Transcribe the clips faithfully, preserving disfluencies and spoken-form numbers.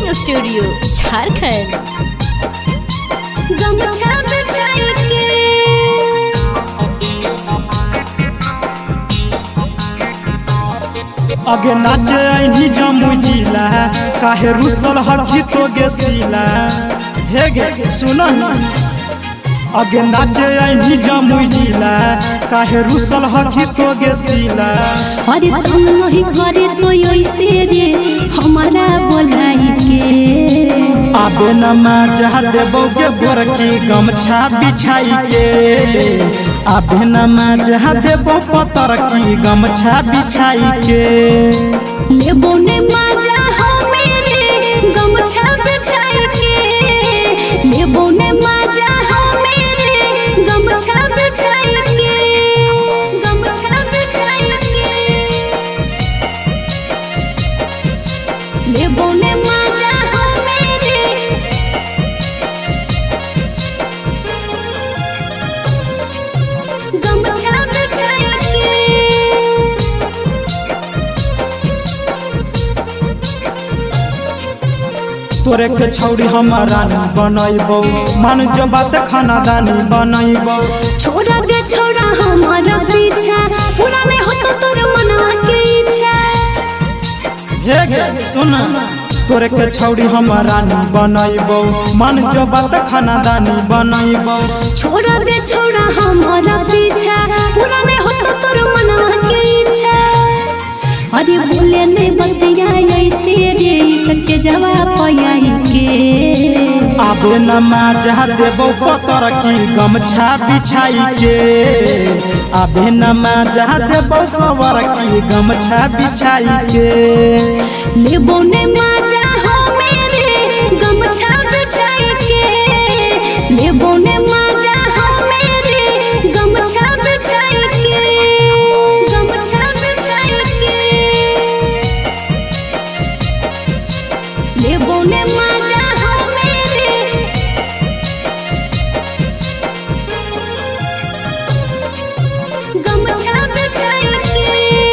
Recording studio Jharkhand. गमछा बिछाई के अगे नाचे आईनी जमुई जिला काहे रुसल हकी तो गे सीला हे गे सुन अगे नाचे आईनी जमुई जिला काहे रुसल हकी तो गे सीला अरे तुम नहीं करे तो ऐसे रे हमारा बोलाई के आबे नमा जहा देबो के गोरकी गमछा बिछाई के आबे नमा जहा देबो पतर की गमछा बिछाई के लेबो ने माजा हो मेरे गमछा बिछाई के लेबो ने माजा हो मेरे गमछा बिछाई के गमछा बिछाई के लेबो ने माजा हो मेरे गमछा बिछाई के तोरे के छौड़ी हमारा बनैबो मन जो बात खाना दानी बनैबो छोड़ा दे छोड़ा हमारा पीछा पूरा नहीं हो तो तोर मनवा के इच्छा हे गे सुन तोरे के छौड़ी हमारा बनैबो मन जो बात खाना दानी बनैबो छोड़ा दे छोड़ा हमारा पीछा पूरा नहीं हो तो तोर मनवा के इच्छा अरे बोले नहीं बतिया ऐसे रे सके जवाब पाई के आबे नमा जहा देबो पतर की गमछा बिछाई के आबे नमा जहा देबो सवर की गमछा बिछाई के लेबो ने माजा हो मेरे गमछा बिछाई के लेबो ने माजा हो मेरे गमछा बिछाई के गमछा बिछाई के लेबो ने माजा हो मेरे गमछा बिछाई के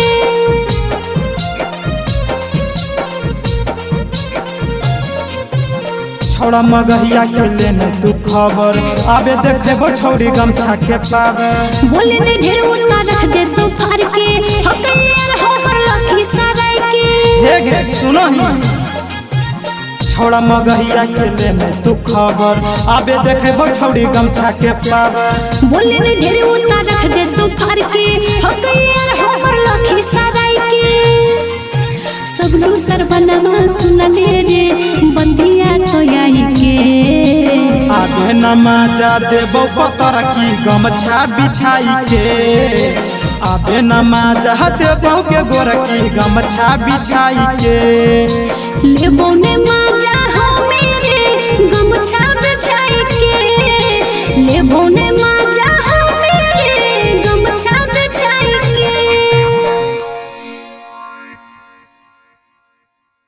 छौड़ा मगहिया के लेने तू खबर आबे देखेबो छौड़ी गमछा के पावे बोले ने ढेर उतना रख दे तो फार के हकैर हमर लखी सराय के हे गे सुनो छौड़ा मगहिया के लेने तू खबर आबे देखेबो छौड़ी गमछा के पावे बोले ने ढेर उतना रख दे तो फार के हकैर हमर लखी सराय के सब लोग सरबनमा सुनले रे बंदिया तो आई के आबे नमा जा देबो पतर की गमछा बिछाई के आबे नमा जा देबो के गोर की गमछा बिछाई के लेबो ने माजा हो मेरे गमछा बिछाई के लेबो ने